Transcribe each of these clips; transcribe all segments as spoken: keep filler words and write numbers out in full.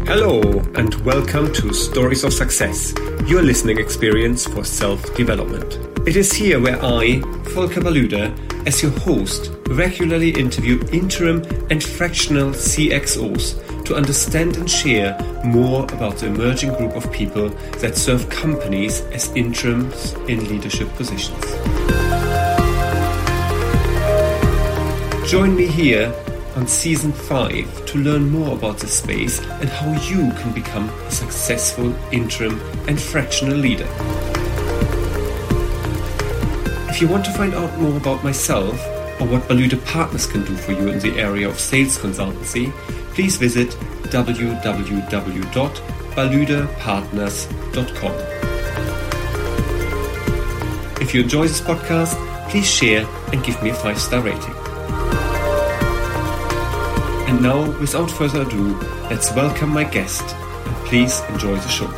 Hello and welcome to Stories of Success, your listening experience for self-development. It is here where I, Volker Balüder, as your host, regularly interview interim and fractional C X Os to understand and share more about the emerging group of people that serve companies as interims in leadership positions. Join me here on Season five to learn more about this space and how you can become a successful interim and fractional leader. If you want to find out more about myself or what Balüder Partners can do for you in the area of sales consultancy, please visit w w w dot balüder partners dot com. If you enjoy this podcast, please share and give me a five-star rating. And now, without further ado, let's welcome my guest, and please enjoy the show.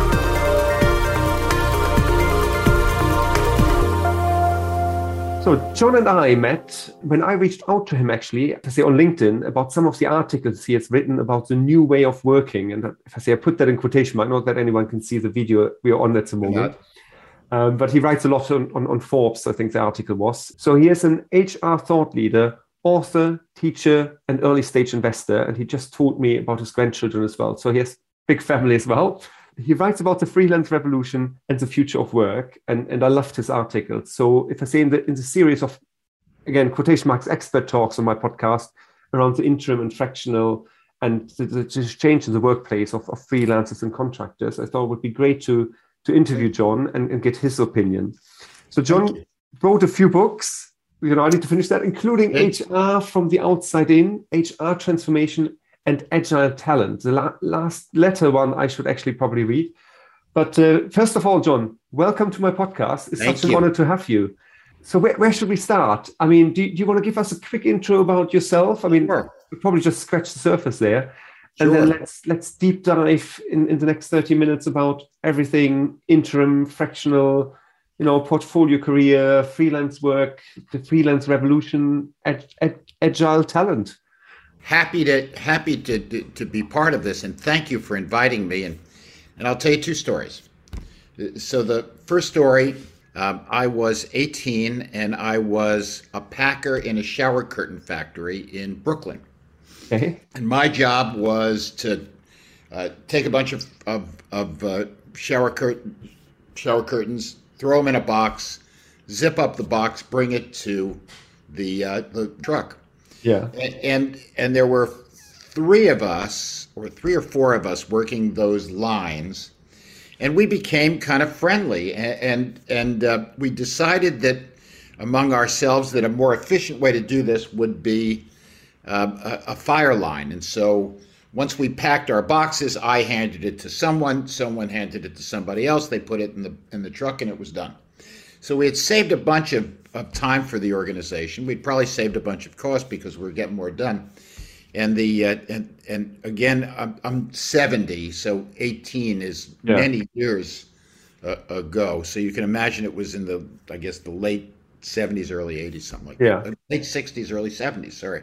So John and I met when I reached out to him, actually, to say on LinkedIn, about some of the articles he has written about the new way of working. And if I say I put that in quotation mark, not that anyone can see the video we are on at the moment. Um, but he writes a lot on, on, on Forbes, I think the article was. So he is an H R thought leader, author, teacher, and early stage investor. And he just told me about his grandchildren as well. So he has a big family as well. He writes about the freelance revolution and the future of work. And, and I loved his articles. So if I say in the, in the series of, again, quotation marks, expert talks on my podcast around the interim and fractional and the, the change in the workplace of, of freelancers and contractors, I thought it would be great to, to interview John and, and get his opinion. So John wrote a few books. You know, I need to finish that, including H R from the outside in, H R transformation, and agile talent. The la- last letter one I should actually probably read. But uh, first of all, John, welcome to my podcast. It's Thank such you. an honor to have you. So where, where should we start? I mean, do, do you want to give us a quick intro about yourself? I mean, Sure. we'll probably just scratch the surface there. And Sure. then let's let's deep dive in, in the next thirty minutes about everything interim, fractional, you know, portfolio career, freelance work, the freelance revolution, ag- ag- agile talent. Happy to happy to, to to be part of this, and thank you for inviting me. And and I'll tell you two stories. So the first story, um, I was eighteen, and I was a packer in a shower curtain factory in Brooklyn. Okay. And my job was to uh, take a bunch of of, of uh, shower curtain shower curtains, throw them in a box, zip up the box, bring it to the uh, the truck. Yeah. And, and and there were three of us, or three or four of us, working those lines, and we became kind of friendly. And and, and uh, we decided that among ourselves that a more efficient way to do this would be uh, a, a fire line. And so once we packed our boxes, I handed it to someone, someone handed it to somebody else. They put it in the in the truck, and it was done. So we had saved a bunch of, of time for the organization. We'd probably saved a bunch of cost because we were getting more done. And the uh, and and again, I'm, I'm seventy, so eighteen is Yeah. many years uh, ago. So you can imagine it was in the, I guess, the late seventies, early eighties, something like Yeah. that. Late sixties, early seventies. Sorry.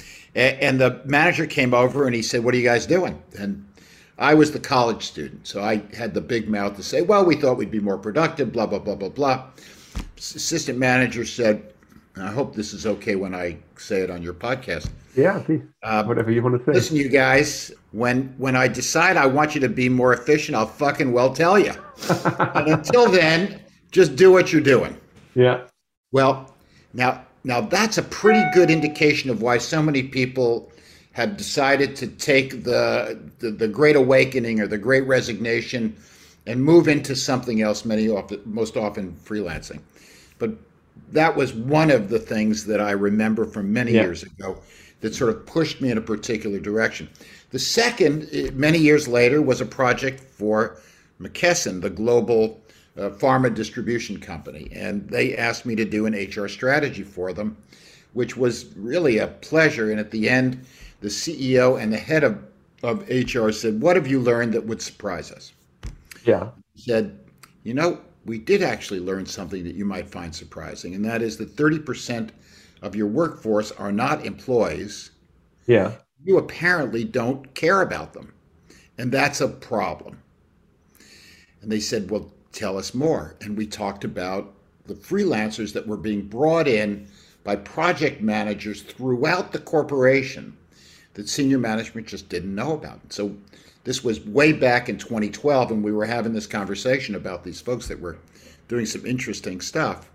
And the manager came over and he said, "What are you guys doing?" And I was the college student, so I had the big mouth to say, "Well, we thought we'd be more productive, blah, blah, blah, blah, blah." Assistant manager said, and I hope this is okay when I say it on your podcast. Yeah, please. Uh, Whatever you want to say. Listen, you guys, when when I decide I want you to be more efficient, I'll fucking well tell you. And until then, just do what you're doing. Yeah. Well, now now that's a pretty good indication of why so many people have decided to take the, the the Great Awakening or the Great Resignation and move into something else. Many often, most often, freelancing. But that was one of the things that I remember from many Yeah. years ago that sort of pushed me in a particular direction. The second, eh, many years later, was a project for McKesson, the global uh, pharma distribution company. And they asked me to do an H R strategy for them, which was really a pleasure. And at the end, the C E O and the head of, of H R said, "What have you learned that would surprise us?" Yeah. He said, "You know, we did actually learn something that you might find surprising, and that is that thirty percent of your workforce are not employees. Yeah. You apparently don't care about them. And that's a problem. And they said, well, tell us more. And we talked about the freelancers that were being brought in by project managers throughout the corporation that senior management just didn't know about. So this was way back in twenty twelve, and we were having this conversation about these folks that were doing some interesting stuff.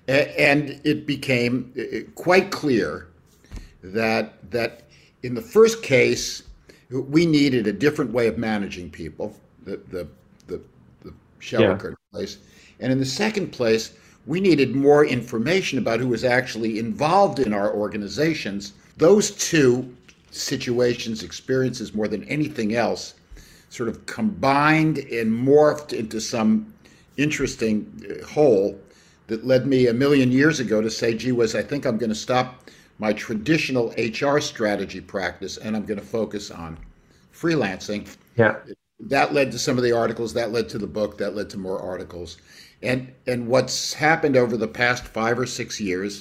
And it became quite clear that that in the first case, we needed a different way of managing people, the the the, the shower curtain place. And in the second place, we needed more information about who was actually involved in our organizations. Those two situations, experiences more than anything else, sort of combined and morphed into some interesting whole that led me a million years ago to say, gee whiz, I think I'm going to stop my traditional H R strategy practice and I'm going to focus on freelancing. Yeah. That led to some of the articles, that led to the book, that led to more articles. And and what's happened over the past five or six years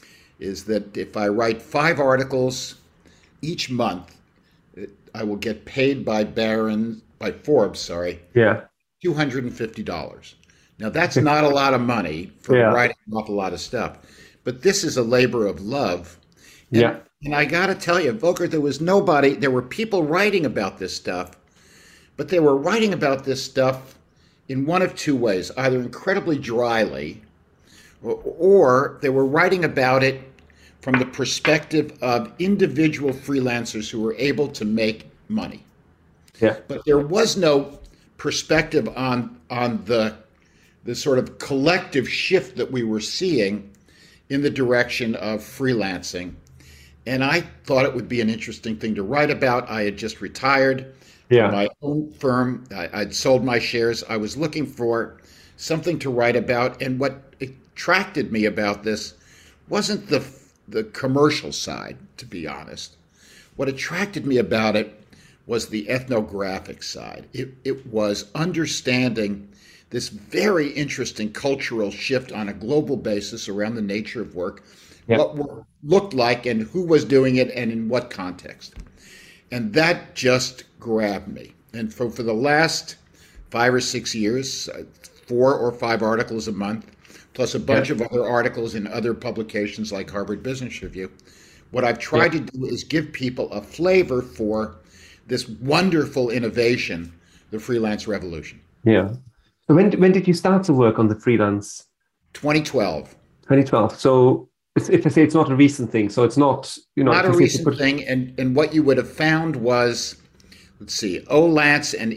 is that if I write five articles each month, it, I will get paid by Barron, by Forbes, sorry, yeah, two hundred fifty dollars. Now that's not a lot of money for yeah. writing an awful lot of stuff, but this is a labor of love. And, yeah. And I got to tell you, Volker, there was nobody, there were people writing about this stuff, but they were writing about this stuff in one of two ways, either incredibly dryly, or, or they were writing about it from the perspective of individual freelancers who were able to make money. Yeah. But there was no perspective on on the the sort of collective shift that we were seeing in the direction of freelancing. And I thought it would be an interesting thing to write about. I had just retired yeah. from my own firm. I, I'd sold my shares. I was looking for something to write about. And what attracted me about this wasn't the the commercial side, to be honest. What attracted me about it was the ethnographic side. It, it was understanding this very interesting cultural shift on a global basis around the nature of work, yep. what work looked like and who was doing it and in what context. And that just grabbed me. And for, for the last five or six years, four or five articles a month, plus a bunch yep. of other articles in other publications like Harvard Business Review, what I've tried yep. to do is give people a flavor for this wonderful innovation, the freelance revolution. Yeah. So when when did you start to work on the freelance? twenty twelve. twenty twelve. So it's, if I say it's not a recent thing, so it's not, you know, not a recent put... thing. And and what you would have found was, let's see, Olance and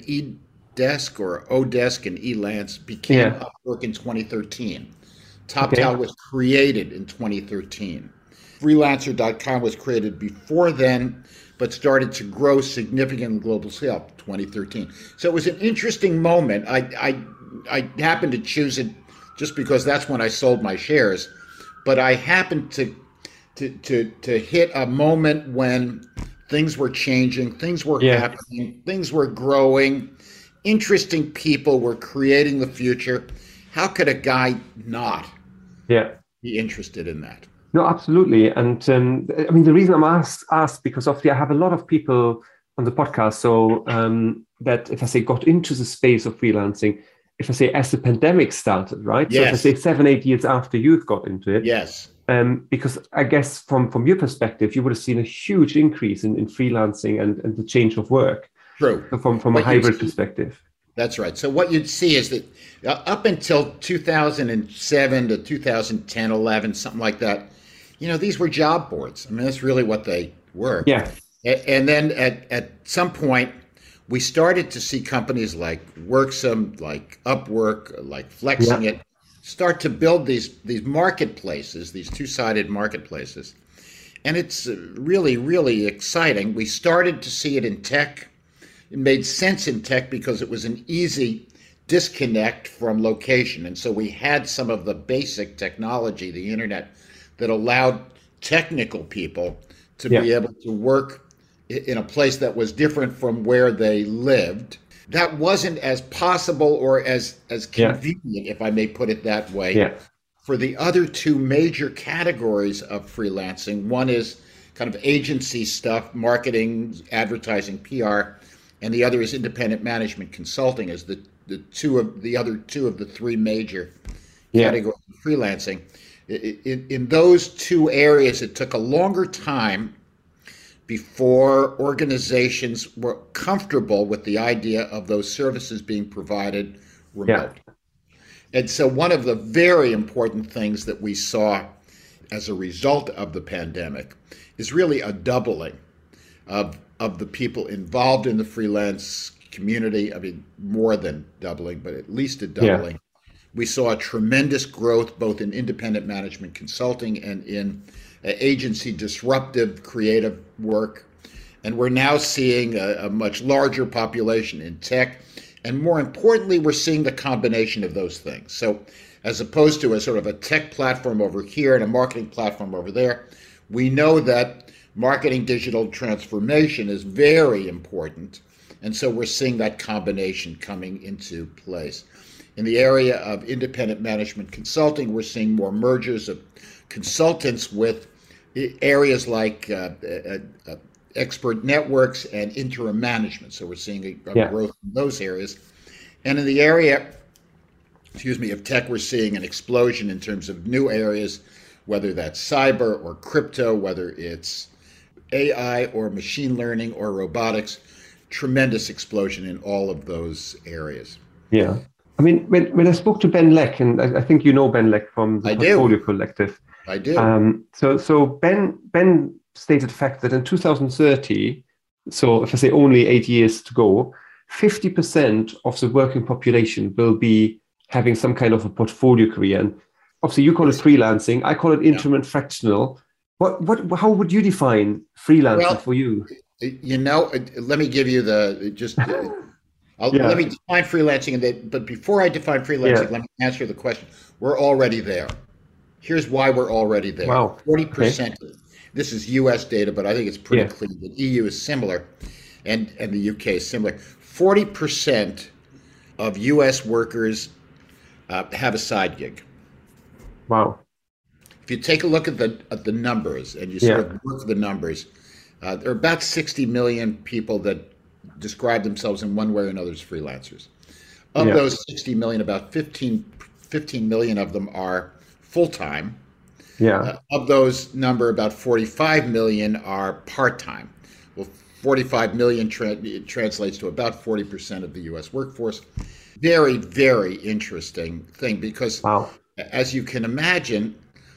eDesk or Odesk and eLance became yeah. Upwork in twenty thirteen. TopTal okay. was created in twenty thirteen. Freelancer dot com was created before then, but started to grow significant global scale, twenty thirteen. So it was an interesting moment. I, I, I happened to choose it just because that's when I sold my shares, but I happened to, to, to, to hit a moment when things were changing, things were yeah. happening, things were growing, interesting people were creating the future. How could a guy not yeah. be interested in that? No, absolutely. And um, I mean, the reason I'm asked, asked because obviously I have a lot of people on the podcast. So um, that if I say got into the space of freelancing, if I say as the pandemic started, right? Yes. So if I say seven, eight years after you've got into it. Yes. Um, because I guess from, from your perspective, you would have seen a huge increase in, in freelancing and, and the change of work. True. So from, from a hybrid perspective. That's right. So what you'd see is that uh, up until two thousand seven to two thousand ten, eleven, something like that, you know, these were job boards. I mean, that's really what they were. Yeah. And then at, at some point, we started to see companies like Worksome, like Upwork, like Flexing yeah. It, start to build these these marketplaces, these two-sided marketplaces. And it's really, really exciting. We started to see it in tech. It made sense in tech because it was an easy disconnect from location. And so we had some of the basic technology, the internet, that allowed technical people to yeah. be able to work in a place that was different from where they lived. That wasn't as possible or as, as convenient, yeah. if I may put it that way, yeah. for the other two major categories of freelancing. One is kind of agency stuff, marketing, advertising, P R. and the other is independent management consulting as the, the two of the other two of the three major yeah. categories of freelancing. In, in those two areas, it took a longer time before organizations were comfortable with the idea of those services being provided remote. Yeah. And so one of the very important things that we saw as a result of the pandemic is really a doubling of, of the people involved in the freelance community. I mean, more than doubling, but at least a doubling. Yeah. We saw a tremendous growth both in independent management consulting and in uh, agency disruptive creative work. And we're now seeing a, a much larger population in tech. And more importantly, we're seeing the combination of those things. So as opposed to a sort of a tech platform over here and a marketing platform over there, we know that marketing digital transformation is very important. And so we're seeing that combination coming into place. In the area of independent management consulting, we're seeing more mergers of consultants with areas like uh, uh, uh, expert networks and interim management. So we're seeing a, a yeah. growth in those areas. And in the area, excuse me, of tech, we're seeing an explosion in terms of new areas, whether that's cyber or crypto, whether it's A I or machine learning or robotics, tremendous explosion in all of those areas. Yeah. I mean, when, when I spoke to Ben Leck, and I, I think you know Ben Leck from the I Portfolio do. Collective. I do. Um, so so Ben Ben stated the fact that in two thousand thirty, so if I say only eight years to go, fifty percent of the working population will be having some kind of a portfolio career. And obviously you call it freelancing, I call it interim and fractional. What what how would you define freelancing well, for you? You know, let me give you the just I'll, yeah. let me define freelancing, and then, but before I define freelancing, yeah. let me answer the question. We're already there. Here's why we're already there. Wow. forty percent. Okay. This is U S data, but I think it's pretty yeah. clear. The E U is similar, and, and the U K is similar. forty percent of U S workers uh, have a side gig. Wow. If you take a look at the at the numbers and you sort yeah. of work the numbers, uh, there are about sixty million people that describe themselves in one way or another as freelancers. Of yeah. those sixty million, about fifteen, fifteen million of them are full-time. Yeah. Uh, of those number, about forty-five million are part-time. Well, forty-five million tra- translates to about forty percent of the U S workforce. Very, very interesting thing because, wow. as you can imagine,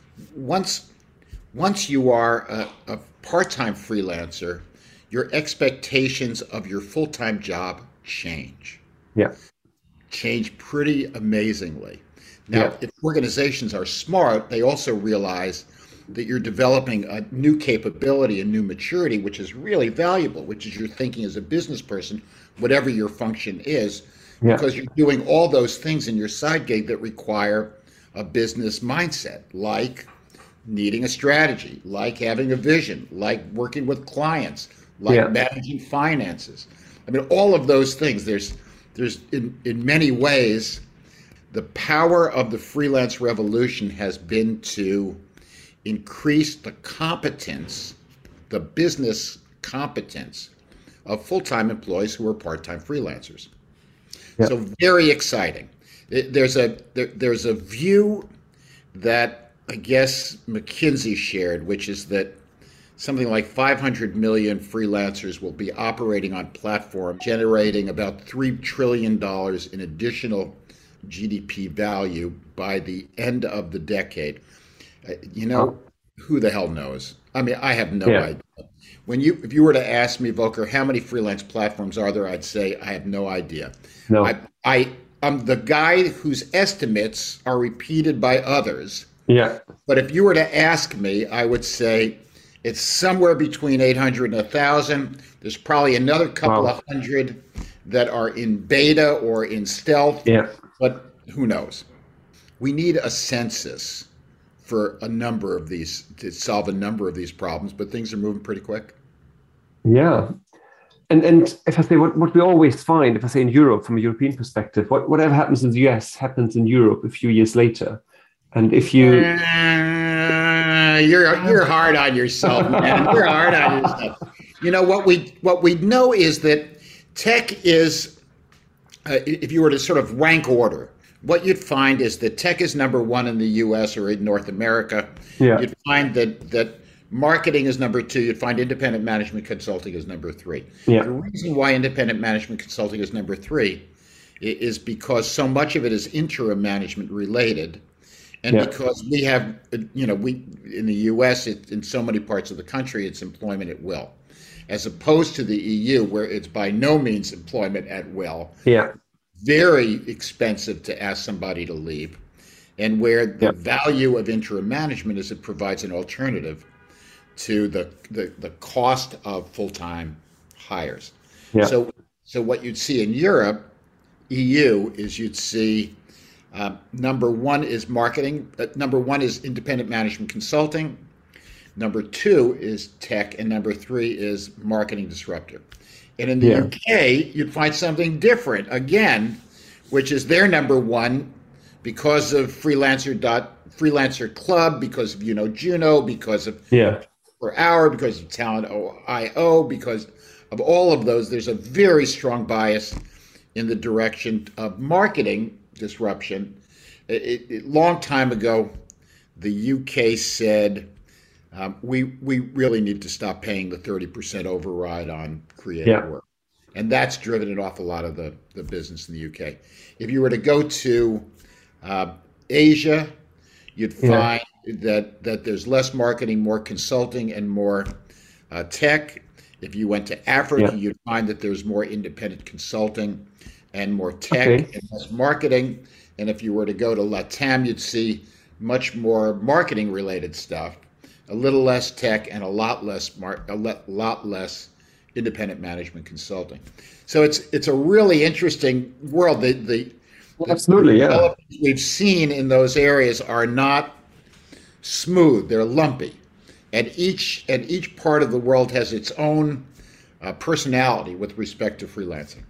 once once you are a, a part-time freelancer, your expectations of your full-time job change. Yeah. Change pretty amazingly. Now, yeah. if organizations are smart, they also realize that you're developing a new capability, a new maturity, which is really valuable, which is your thinking as a business person, whatever your function is, yeah. because you're doing all those things in your side gig that require a business mindset, like needing a strategy, like having a vision, like working with clients, like yeah. managing finances. I mean, all of those things, there's, there's in, in many ways, the power of the freelance revolution has been to increase the competence, the business competence of full-time employees who are part-time freelancers. Yeah. So very exciting. There's a there, there's a view that I guess McKinsey shared, which is that something like five hundred million freelancers will be operating on platforms, generating about three trillion dollars in additional G D P value by the end of the decade. Uh, you know, oh. who the hell knows? I mean, I have no yeah. idea. When you, if you were to ask me, Volker, how many freelance platforms are there? I'd say I have no idea. No. I, I, I'm the guy whose estimates are repeated by others. Yeah. But if you were to ask me, I would say it's somewhere between eight hundred and one thousand. There's probably another couple wow. of hundred that are in beta or in stealth. Yeah. But who knows? We need a census for a number of these, to solve a number of these problems, but things are moving pretty quick. Yeah. And and if I say what, what we always find, if I say in Europe, from a European perspective, what, whatever happens in the U S happens in Europe a few years later. And if you... Uh, you're you're hard on yourself, man. You're hard on yourself. You know, what we what we know is that Tech is, uh, if you were to sort of rank order, what you'd find is that tech is number one in the U S or in North America. Yeah. You'd find that that marketing is number two. You'd find independent management consulting is number three. Yeah. The reason why independent management consulting is number three is because so much of it is interim management related. And yeah. because we have, you know, we in the U S, it, in so many parts of the country, it's employment at will, as opposed to the E U, where it's by no means employment at will. Yeah. Very expensive to ask somebody to leave, and where the yeah. value of interim management is it provides an alternative to the the, the cost of full-time hires. Yeah. So, so what you'd see in Europe, E U, is you'd see uh, number one is marketing. Uh, number one is independent management consulting. Number two is tech, and number three is marketing disruptor. And in the yeah. U K, you'd find something different again, which is their number one because of freelancer dot freelancer club, because of you know Juno, because of yeah. per hour, because of talent dot I O, because of all of those. There's a very strong bias in the direction of marketing disruption. It, it, long time ago, the U K said, Um, we we really need to stop paying the thirty percent override on creative yeah. work. And that's driven an awful lot of the, the business in the U K. If you were to go to uh, Asia, you'd find yeah. that, that there's less marketing, more consulting, and more uh, tech. If you went to Africa, yeah. you'd find that there's more independent consulting and more tech okay. and less marketing. And if you were to go to LATAM, you'd see much more marketing-related stuff. A little less tech and a lot less mar- a le- lot less independent management consulting. So it's it's a really interesting world. The the, well, absolutely, the yeah. we've seen in those areas are not smooth; they're lumpy, and each and each part of the world has its own uh, personality with respect to freelancing.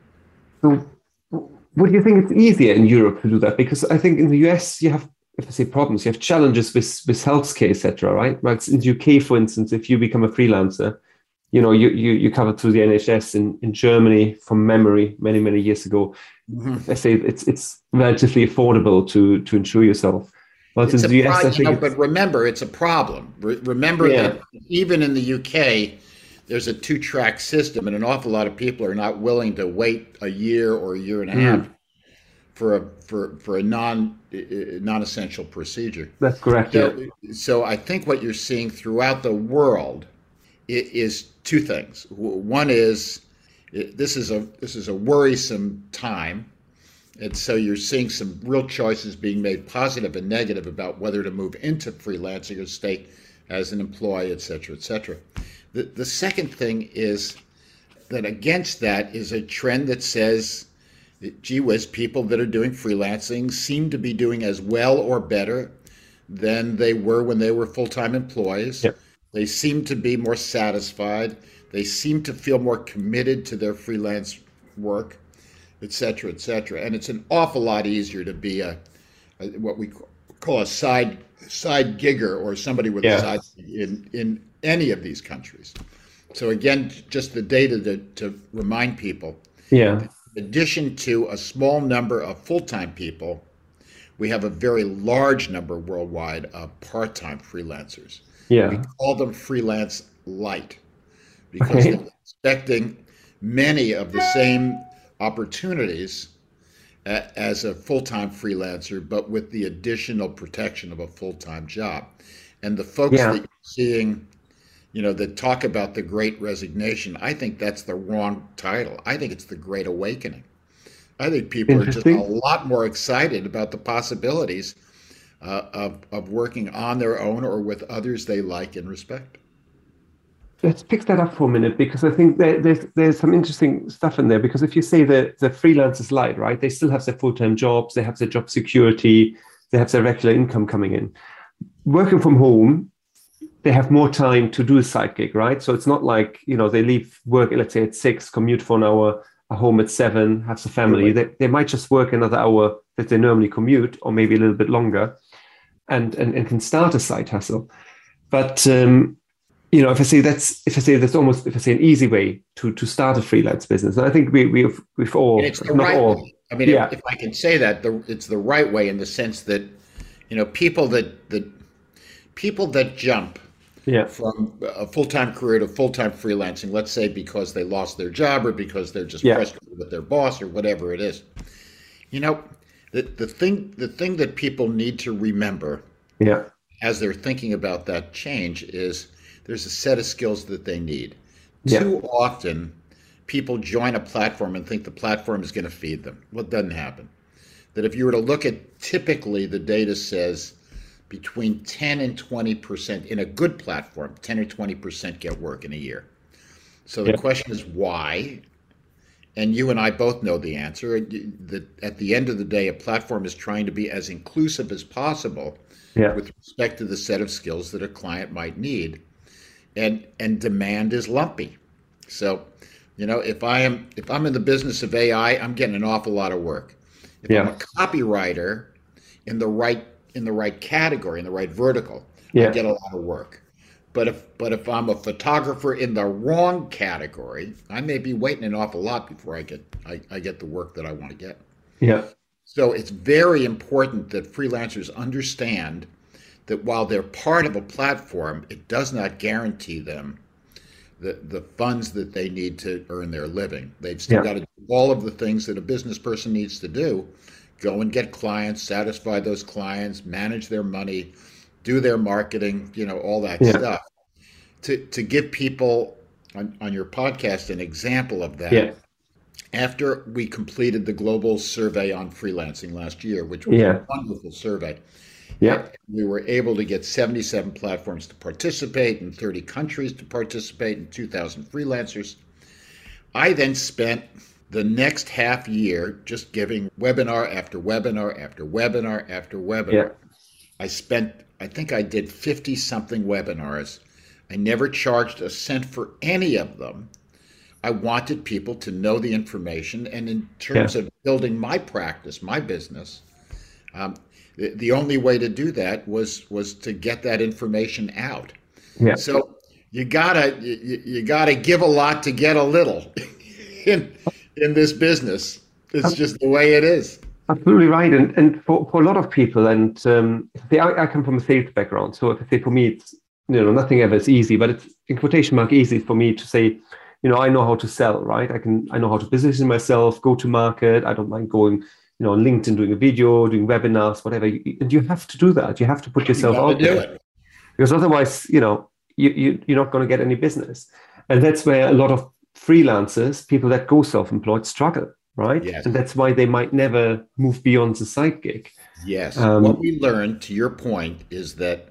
So, would you think it's easier in Europe to do that? Because I think in the U S you have, if I say problems, you have challenges with, with healthcare, et cetera, right? But in the U K, for instance, if you become a freelancer, you know, you you, you cover through the N H S in, in Germany from memory many, many years ago. Mm-hmm. I say it's it's relatively affordable to to insure yourself. But it's in a the U S, pro- I think know, but remember, it's a problem. Re- remember yeah. that even in the U K, there's a two-track system, and an awful lot of people are not willing to wait a year or a year and a half mm. for a for for a non non-essential procedure. That's correct. So, yeah. so I think what you're seeing throughout the world is two things. One is this is a this is a worrisome time, and so you're seeing some real choices being made, positive and negative, about whether to move into freelancing or stay as an employee, et cetera, et cetera. The the second thing is that against that is a trend that says, gee whiz, people that are doing freelancing seem to be doing as well or better than they were when they were full-time employees. Yep. They seem to be more satisfied. They seem to feel more committed to their freelance work, et cetera, et cetera. And it's an awful lot easier to be a, a what we call a side side gigger, or somebody with yeah. a side in, in any of these countries. So again, just the data to, to remind people. Yeah. In addition to a small number of full-time people, we have a very large number worldwide of part-time freelancers. Yeah. We call them freelance light because okay. they're expecting many of the same opportunities a, as a full-time freelancer, but with the additional protection of a full-time job. And the folks yeah. that you're seeing, you know, that talk about the Great Resignation, I think that's the wrong title. I think it's the Great Awakening. I think people are just a lot more excited about the possibilities uh, of, of working on their own or with others they like and respect. Let's pick that up for a minute, because I think there, there's there's some interesting stuff in there. Because if you say that the freelancers light, right, they still have their full-time jobs, they have their job security, they have their regular income coming in. Working from home, they have more time to do a side gig, right? So it's not like, you know, they leave work, let's say at six, commute for an hour, are home at seven, have a family. Right. They, they might just work another hour that they normally commute, or maybe a little bit longer, and, and, and can start a side hustle. But um, you know, if I say that's, if I say that's almost, if I say an easy way to to start a freelance business, and I think we we've we've all, And it's the not right all, way. I mean, yeah, if, if I can say that, the, it's the right way in the sense that, you know, people that that people that jump yeah, from a full-time career to full-time freelancing, let's say because they lost their job or because they're just yeah, frustrated with their boss or whatever it is. You know, the the thing the thing that people need to remember yeah, as they're thinking about that change is there's a set of skills that they need. yeah, Too often, people join a platform and think the platform is going to feed them. Well, it doesn't happen. That if you were to look at, typically the data says between ten and twenty percent in a good platform, ten or twenty percent get work in a year. So the yeah, question is why? And you and I both know the answer. That at the end of the day, a platform is trying to be as inclusive as possible yeah, with respect to the set of skills that a client might need. And and demand is lumpy. So, you know, if I am if I'm in the business of A I, I'm getting an awful lot of work. If I'm yeah, a copywriter in the right in the right category, in the right vertical, I yeah, get a lot of work. But if but if I'm a photographer in the wrong category, I may be waiting an awful lot before I get I, I get the work that I want to get. yeah, So it's very important that freelancers understand that while they're part of a platform, it does not guarantee them the, the funds that they need to earn their living. They've still yeah, got to do all of the things that a business person needs to do. Go and get clients, satisfy those clients, manage their money, do their marketing, you know, all that yeah, stuff. To, to give people on, on your podcast an example of yeah, that, after we completed the global survey on freelancing last year, which was a yeah, wonderful survey, yeah, and we were able to get seventy-seven platforms to participate in thirty countries to participate in two thousand freelancers. I then spent the next half year just giving webinar after webinar after webinar after webinar. yeah, I spent, I think I did fifty something webinars. I never charged a cent for any of them. I wanted people to know the information. And in terms yeah, of building my practice, my business, um, the, the only way to do that was was to get that information out. yeah. So you gotta you, you gotta give a lot to get a little in in this business. It's just the way it is. Absolutely right. And and for, for a lot of people, and um, see, I, I come from a sales background, so if I say for me, it's, you know, nothing ever is easy, but it's in quotation mark easy for me to say, you know, I know how to sell, right? I can, I know how to position myself, go to market. I don't mind going, you know, on LinkedIn, doing a video, doing webinars, whatever. And you have to do that. You have to put You yourself gotta out do there, it. because otherwise, you know, you, you you're not going to get any business. And that's where a lot of freelancers, people that go self-employed, struggle, right? Yes. And that's why they might never move beyond the side gig. Yes. Um, What we learned, to your point, is that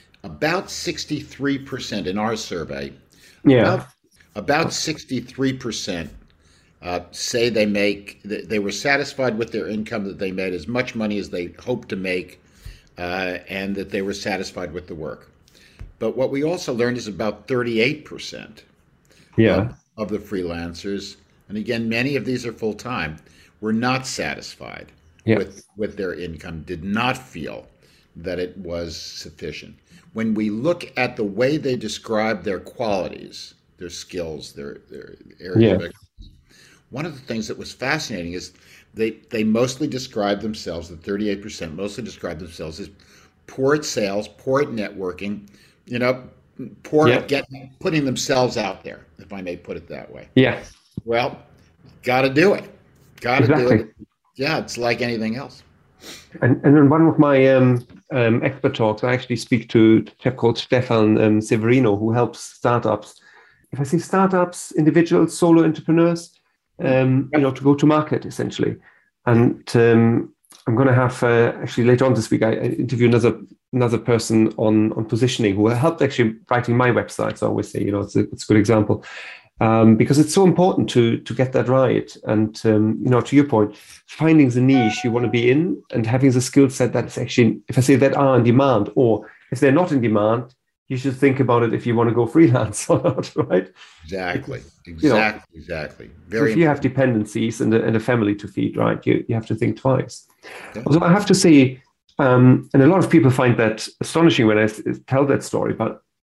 about sixty-three percent in our survey, yeah, about about sixty-three percent uh, say they make they they were satisfied with their income, that they made as much money as they hoped to make, uh, and that they were satisfied with the work. But what we also learned is about thirty-eight percent yeah, of, of the freelancers, and again, many of these are full time, were not satisfied yeah, with with their income, did not feel that it was sufficient. When we look at the way they describe their qualities, their skills, their their areas yeah, of expertise, one of the things that was fascinating is they they mostly describe themselves, the thirty-eight percent mostly describe themselves as poor at sales, poor at networking, you know, poor yeah, at getting putting themselves out there, if I may put it that way. yeah, Well, got to do it. Got to do exactly. it. Yeah, it's like anything else. And, and in one of my um, um, expert talks, I actually speak to a chap called Stefan um, Severino, who helps startups. If I say startups, individuals, solo entrepreneurs, um, you know, to go to market essentially. And um, I'm going to have uh, actually later on this week, I, I interview another another person on on positioning who helped actually writing my website. So I always say, you know, it's a, it's a good example. Um, because it's so important to to get that right. And, um, you know, to your point, finding the niche you want to be in and having the skill set that's actually, if I say that are in demand, or if they're not in demand, you should think about it if you want to go freelance or not, right? Exactly. Exactly. You know, exactly. Very if you have important. dependencies and a, and a family to feed, right, you, you have to think twice. Okay. Also, I have to say, um, and a lot of people find that astonishing when I s- tell that story, but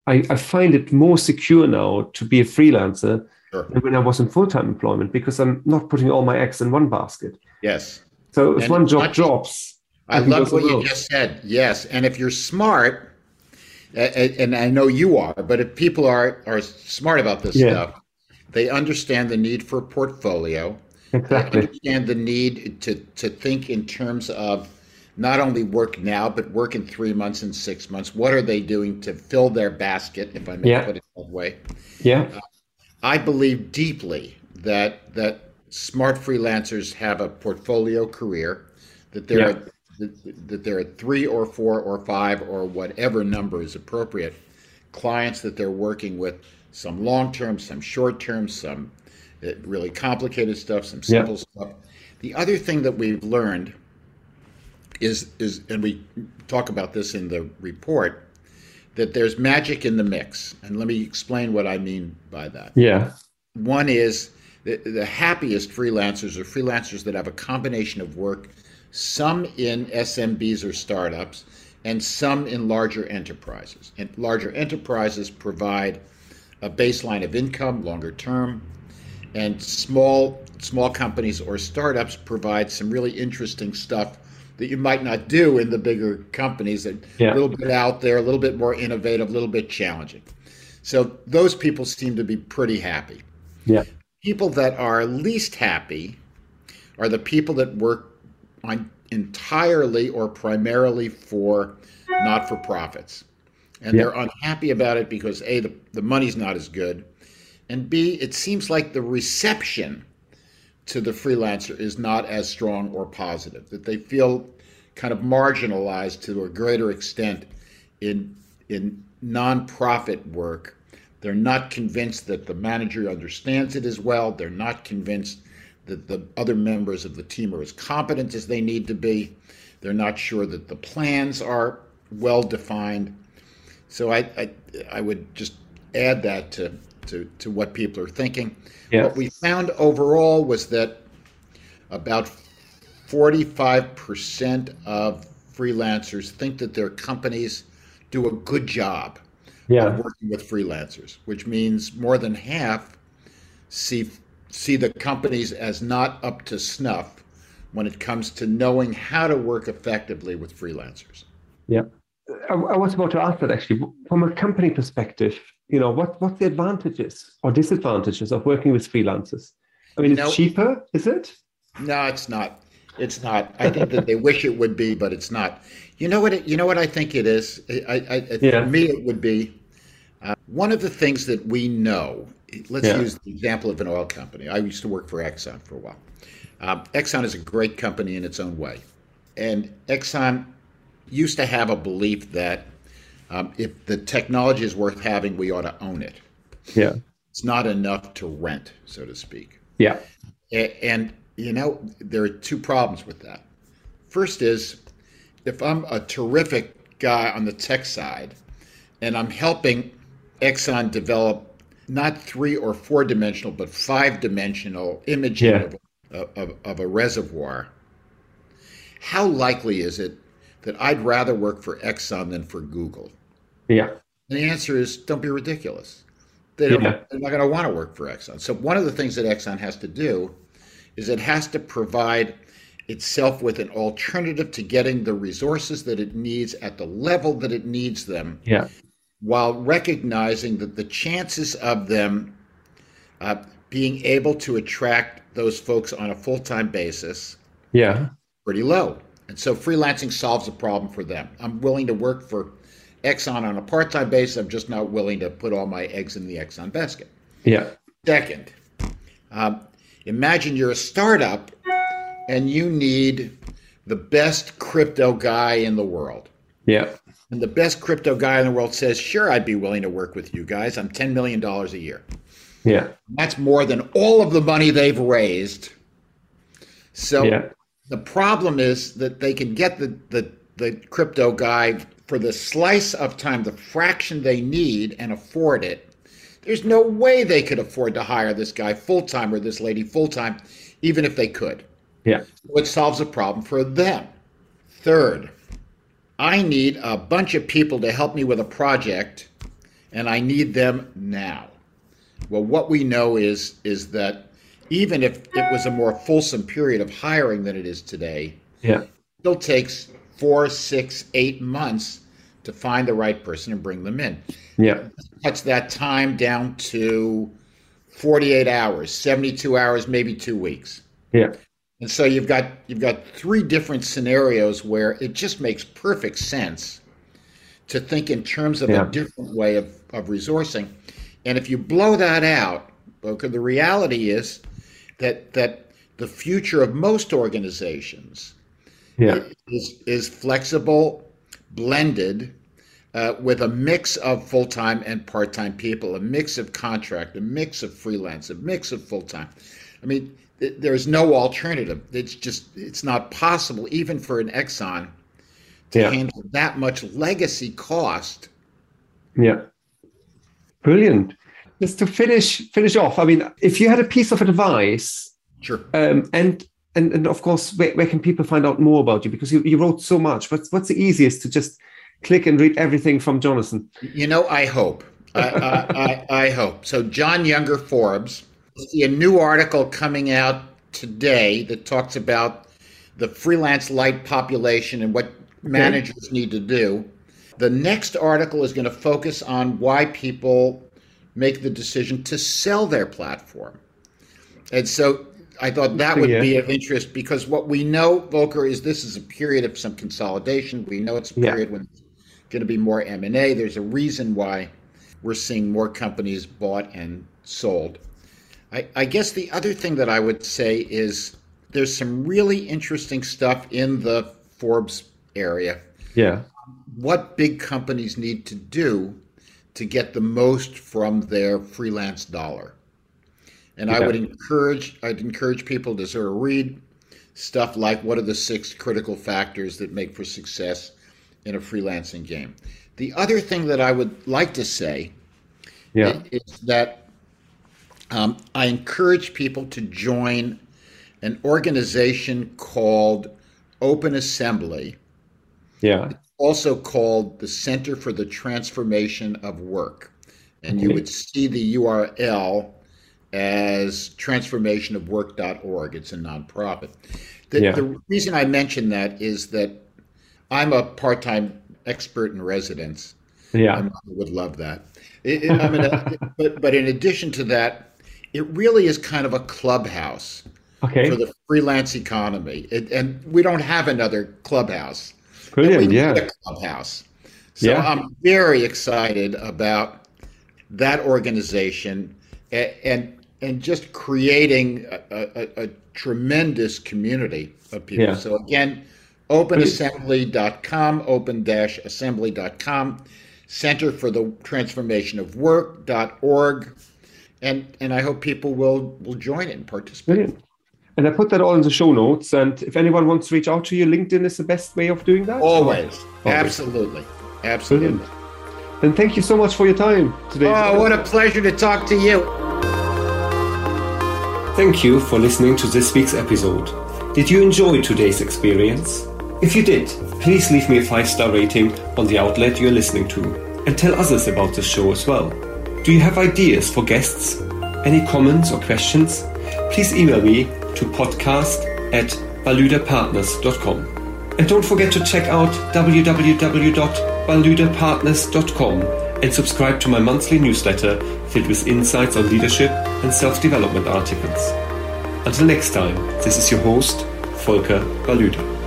I, I find it more secure now to be a freelancer Sure. than when I was in full-time employment, because I'm not putting all my eggs in one basket. Yes. So if And one job not- drops, I I can go love what you somewhere else. just said. Yes. And if you're smart, a- a- and I know you are, but if people are, are smart about this Yeah. stuff, they understand the need for a portfolio. They Exactly. understand the need to, to think in terms of not only work now, but work in three months and six months. What are they doing to fill their basket, if I may Yeah. put it that way? Yeah. I believe deeply that that smart freelancers have a portfolio career, that there Yeah. are that, that there are three or four or five or whatever number is appropriate clients that they're working with, some long term, some short term, some uh, really complicated stuff, some simple Yeah. stuff. The other thing that we've learned is is and we talk about this in the report, that there's magic in the mix. And let me explain what I mean by that. Yeah. One is the, the happiest freelancers are freelancers that have a combination of work, some in S M Bs or startups, and some in larger enterprises. And larger enterprises provide a baseline of income longer term, and small small companies or startups provide some really interesting stuff that you might not do in the bigger companies, that Yeah. a little bit out there, a little bit more innovative, a little bit challenging. So those people seem to be pretty happy. Yeah. People that are least happy are the people that work on entirely or primarily for not-for-profits. And Yeah. they're unhappy about it because A, the, the money's not as good, and B, it seems like the reception to the freelancer is not as strong or positive, that they feel kind of marginalized to a greater extent in in nonprofit work. They're not convinced that the manager understands it as well. They're not convinced that the other members of the team are as competent as they need to be. They're not sure that the plans are well defined. So I I, I would just add that to, to, to what people are thinking. Yeah. What we found overall was that about forty-five percent of freelancers think that their companies do a good job Yeah. of working with freelancers, which means more than half see see the companies as not up to snuff when it comes to knowing how to work effectively with freelancers. Yeah. I, I was about to ask that actually. From a company perspective, you know, what what's the advantages or disadvantages of working with freelancers? I mean, You it's know- cheaper, is it? No, it's not. It's not. I think that they wish it would be, but it's not. You know what? It, you know what I think it is. I, I, I, Yeah. For me, it would be uh, one of the things that we know. Let's Yeah. use the example of an oil company. I used to work for Exxon for a while. Uh, Exxon is a great company in its own way, and Exxon used to have a belief that um, if the technology is worth having, we ought to own it. Yeah. It's not enough to rent, so to speak. Yeah. A- And, you know, there are two problems with that. First is, if I'm a terrific guy on the tech side and I'm helping Exxon develop not three or four dimensional, but five dimensional imaging Yeah. of, of, of a reservoir, how likely is it that I'd rather work for Exxon than for Google? Yeah. And the answer is, don't be ridiculous. They don't, Yeah. They're not going to want to work for Exxon. So one of the things that Exxon has to do is it has to provide itself with an alternative to getting the resources that it needs at the level that it needs them, Yeah. while recognizing that the chances of them uh, being able to attract those folks on a full-time basis Yeah. pretty low. And so freelancing solves a problem for them. I'm willing to work for Exxon on a part-time basis. I'm just not willing to put all my eggs in the Exxon basket. Yeah. Second, um, imagine you're a startup and you need the best crypto guy in the world. Yeah. And the best crypto guy in the world says, sure, I'd be willing to work with you guys. I'm ten million dollars a year. Yeah. That's more than all of the money they've raised. So Yeah. the problem is that they can get the, the, the crypto guy for the slice of time, the fraction they need, and afford it. There's no way they could afford to hire this guy full-time or this lady full-time, even if they could. Yeah. So it solves a problem for them. Third, I need a bunch of people to help me with a project, and I need them now. Well, what we know is is that even if it was a more fulsome period of hiring than it is today, yeah. it still takes four, six, eight months to find the right person and bring them in. Yeah. Cuts that time down to forty-eight hours, seventy-two hours, maybe two weeks. Yeah. And so you've got you've got three different scenarios where it just makes perfect sense to think in terms of yeah. a different way of, of resourcing. And if you blow that out, okay, the reality is that that the future of most organizations yeah. is is flexible, blended, uh, with a mix of full-time and part-time people, a mix of contract, a mix of freelance, a mix of full-time. I mean, th- there's no alternative. It's just, it's not possible, even for an Exxon, to yeah. handle that much legacy cost. Yeah. Brilliant. Just to finish finish off, I mean, if you had a piece of advice, sure, um, and, and and of course, where, where can people find out more about you? Because you, you wrote so much. What's what's the easiest to just click and read everything from Jonathan? You know, I hope. I, I, I, I hope. So John Younger Forbes, I see a new article coming out today that talks about the freelance light population and what managers okay. need to do. The next article is going to focus on why people make the decision to sell their platform. And so I thought that would yeah. be of interest, because what we know, Volker, is this is a period of some consolidation. We know it's a period yeah. when there's going to be more M and A. There's a reason why we're seeing more companies bought and sold. I, I guess the other thing that I would say is there's some really interesting stuff in the Forbes area. Yeah. What big companies need to do to get the most from their freelance dollar. And yeah. I would encourage, I'd encourage people to sort of read stuff like what are the six critical factors that make for success in a freelancing game. The other thing that I would like to say yeah. is that um, I encourage people to join an organization called Open Assembly. Yeah. Also called the Center for the Transformation of Work. And okay. you would see the U R L as transformation of work dot org. It's a nonprofit. The, yeah. the reason I mention that is that I'm a part-time expert in residence. Yeah. I would love that. It, it, I mean, but, but in addition to that, it really is kind of a clubhouse okay. for the freelance economy. It, and we don't have another clubhouse. Brilliant, we yeah. need a clubhouse. So yeah. I'm very excited about that organization and and, and just creating a, a, a tremendous community of people. Yeah. So again, open assembly dot com, open assembly dot com, Center for the Transformation of Work dot org, and and I hope people will will join it and participate. Brilliant. And I put that all in the show notes. And if anyone wants to reach out to you, LinkedIn is the best way of doing that? Always. Always. Absolutely. Absolutely. Brilliant. Then thank you so much for your time today. Oh, what a pleasure to talk to you. Thank you for listening to this week's episode. Did you enjoy today's experience? If you did, please leave me a five-star rating on the outlet you're listening to and tell others about the show as well. Do you have ideas for guests? Any comments or questions? Please email me to podcast at baluda partners dot com. And don't forget to check out w w w dot baluda partners dot com and subscribe to my monthly newsletter filled with insights on leadership and self-development articles. Until next time, this is your host, Volker Baluda.